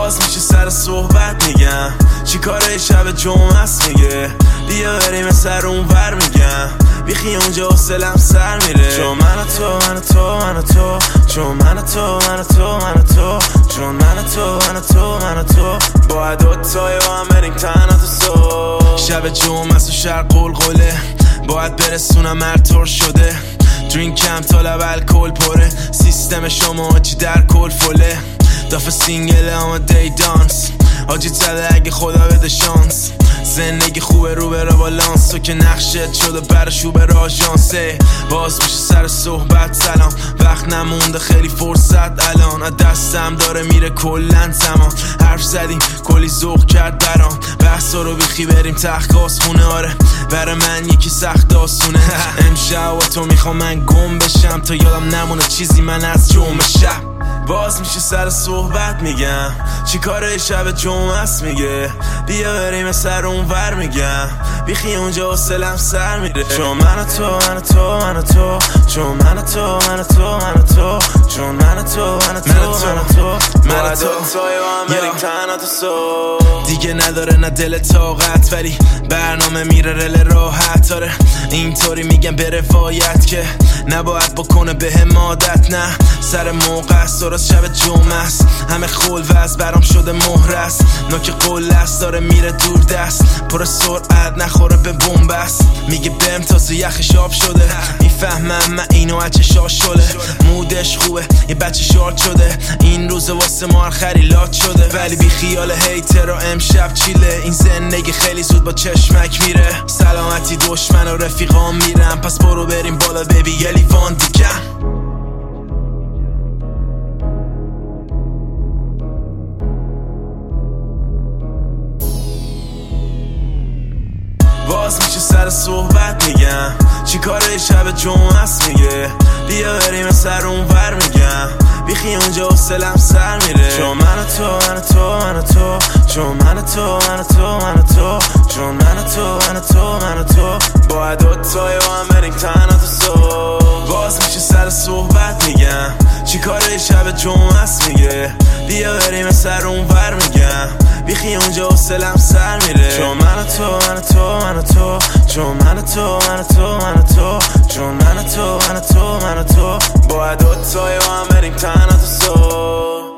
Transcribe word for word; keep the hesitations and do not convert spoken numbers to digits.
باز میشه سر صحبت میگم چی کاره شب جمعه است میگه بیا بریم سر اون ور میگم بیخی اونجا حوصلم سر میره چون من و تو من و تو من و تو چون من و تو من و تو من و تو چون من و تو من و تو من و تو باید دوتای با هم بریم تنها تو صبح شب جمعه است و شهر قلقله باید برسونم هر شده درینک کم تا لب الکل پره سیستم شما چی در کل فله دافه سینگل اما دی دانس آجی زده اگه خدا بده شانس زندگی خوبه رو به بالانس تو که نقشت شده برشو به راژانسه باز میشه سر صحبت سلام وقت نمونده خیلی فرصت الان از دستم داره میره کلن زمان حرف زدیم کلی ذوق کرد برام بحثا رو بیخی بریم تخت خونه آره برای من یکی سخت آسونه امشب و تو میخوام من گم بشم تا یادم نمونه چیزی من از جمعه شب باز میشه سر صحبت میگم چی کاره شب جمعه است میگه بیا بریم سر اون ور میگم بیخی اونجا حوصلم سر میره چون من و تو من و تو من و تو چون من و تو من و تو من و تو چون من و تو من و تو من و تو من و تو توی با هم بریم تنها تو صبح دیگه نداره نه دل طاقت ولی برنامه میره رل راحت آره اینطوری میگم به روایت که نباید بکنه به هم عادت نه سر موقع است درست شب جمعه است همه خول وز برام شده مهر است نوک قول است داره میره دور دست پر سرعت نخوره به بمب است میگه بهم تازه یخش آب شده میفهمم من اینو اچه شاشله مودش خوبه یه بچه شارت شده این روز واسه ما خریلات شده ولی بی خیال هیتر و امشب چیله این زندگی خیلی زود با چشمک میره سلامتی دشمن و رفیقام میرم پس برو بریم بالا بیبی یه لیوان دیگه باز میشه سر صحبت میگم چی کاره شب جمعه است میگه بیا بریم سر اون ور میگم بیخی اونجا حوصلم سر میره چون من و تو من و تو من و تو چون من و تو من و تو من و تو چون من و تو من و تو من و تو باید دوتای با هم بریم تنها تو صبح باز میشه سر صحبت میگم چی کاره شب جمعه است میگه بیا بریم سر اون ور میگم بیخی اونجا حوصلم سر میره چون من و تو من و تو من و تو چون من و تو من و تو من و تو چون من و تو من و تو من و تو باید دوتای با هم بریم تنها تو صبح